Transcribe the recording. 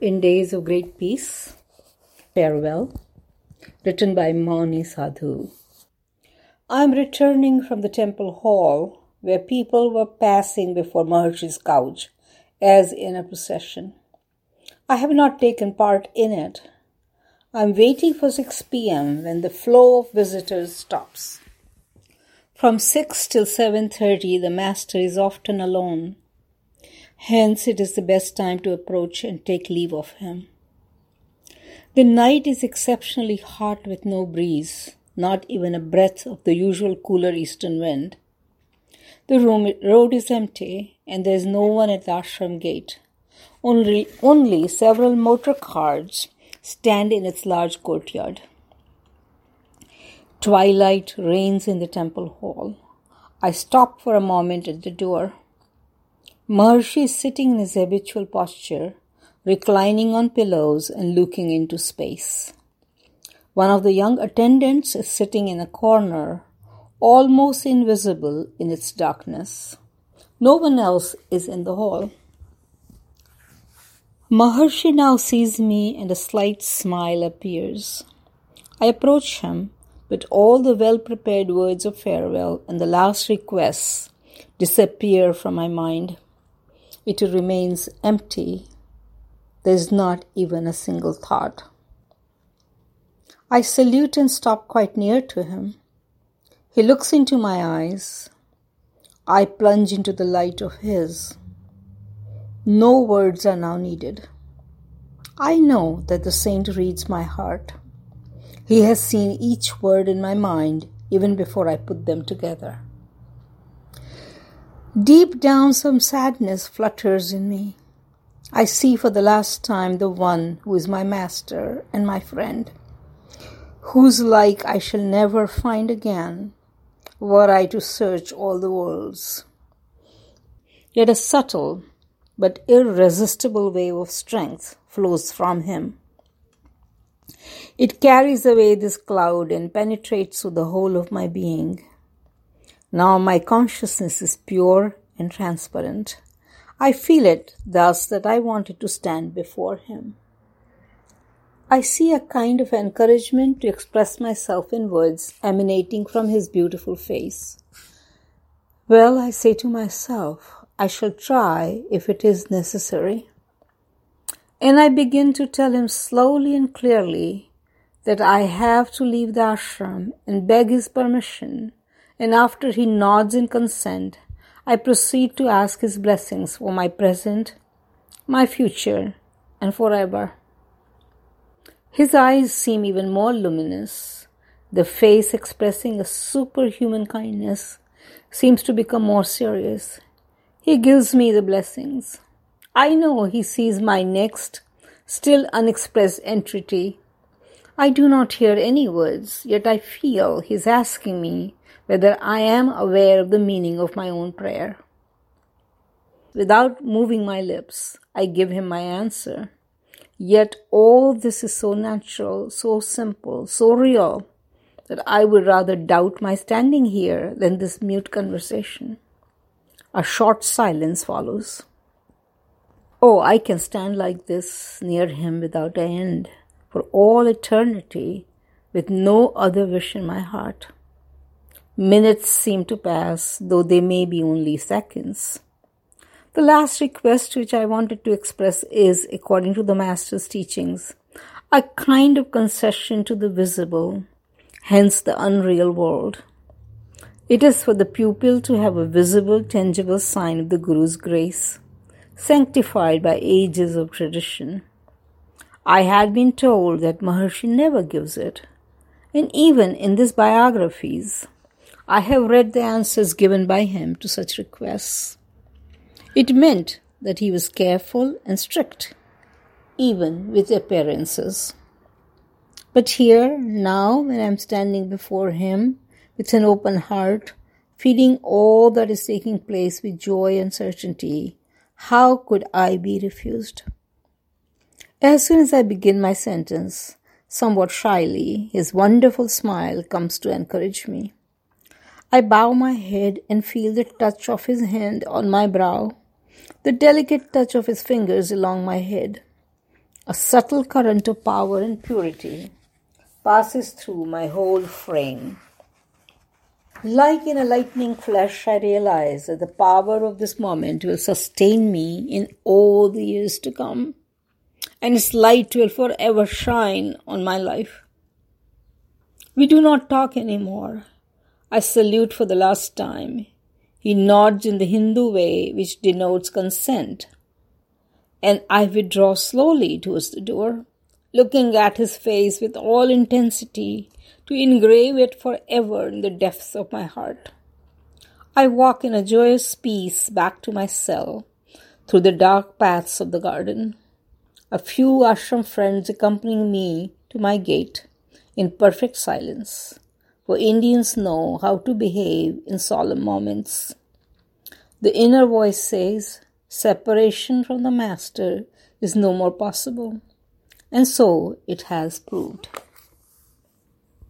In Days of Great Peace, Farewell, written by Mauni Sadhu. I am returning from the temple hall where people were passing before Maharshi's couch as in a procession. I have not taken part in it. I am waiting for 6 p.m. when the flow of visitors stops. From 6 till 7:30 the master is often alone. Hence, it is the best time to approach and take leave of him. The night is exceptionally hot with no breeze, not even a breath of the usual cooler eastern wind. The road is empty, and there is no one at the ashram gate. Only several motor cars stand in its large courtyard. Twilight reigns in the temple hall. I stop for a moment at the door. Maharshi is sitting in his habitual posture, reclining on pillows and looking into space. One of the young attendants is sitting in a corner, almost invisible in its darkness. No one else is in the hall. Maharshi now sees me and a slight smile appears. I approach him, but all the well-prepared words of farewell and the last requests disappear from my mind. It remains empty. There is not even a single thought. I salute and stop quite near to him. He looks into my eyes. I plunge into the light of his. No words are now needed. I know that the saint reads my heart. He has seen each word in my mind even before I put them together. Deep down some sadness flutters in me. I see for the last time the one who is my master and my friend, whose like I shall never find again, were I to search all the worlds. Yet a subtle but irresistible wave of strength flows from him. It carries away this cloud and penetrates through the whole of my being. Now my consciousness is pure and transparent. I feel it thus that I wanted to stand before him. I see a kind of encouragement to express myself in words emanating from his beautiful face. Well, I say to myself, I shall try if it is necessary. And I begin to tell him slowly and clearly that I have to leave the ashram and beg his permission. And after he nods in consent, I proceed to ask his blessings for my present, my future, and forever. His eyes seem even more luminous. The face expressing a superhuman kindness seems to become more serious. He gives me the blessings. I know he sees my next, still unexpressed entreaty. I do not hear any words, yet I feel he is asking me whether I am aware of the meaning of my own prayer. Without moving my lips, I give him my answer. Yet all this is so natural, so simple, so real, that I would rather doubt my standing here than this mute conversation. A short silence follows. Oh, I can stand like this near him without an end, for all eternity, with no other wish in my heart. Minutes seem to pass, though they may be only seconds. The last request which I wanted to express is, according to the Master's teachings, a kind of concession to the visible, hence the unreal world. It is for the pupil to have a visible, tangible sign of the Guru's grace, sanctified by ages of tradition. I had been told that Maharshi never gives it, and even in these biographies, I have read the answers given by him to such requests. It meant that he was careful and strict, even with appearances. But here, now, when I am standing before him with an open heart, feeling all that is taking place with joy and certainty, how could I be refused? As soon as I begin my sentence, somewhat shyly, his wonderful smile comes to encourage me. I bow my head and feel the touch of his hand on my brow, the delicate touch of his fingers along my head. A subtle current of power and purity passes through my whole frame. Like in a lightning flash, I realize that the power of this moment will sustain me in all the years to come, and its light will forever shine on my life. We do not talk anymore. I salute for the last time. He nods in the Hindu way which denotes consent, and I withdraw slowly towards the door, looking at his face with all intensity to engrave it forever in the depths of my heart. I walk in a joyous peace back to my cell through the dark paths of the garden, a few ashram friends accompanying me to my gate in perfect silence, for Indians know how to behave in solemn moments. The inner voice says, separation from the Master is no more possible, and so it has proved.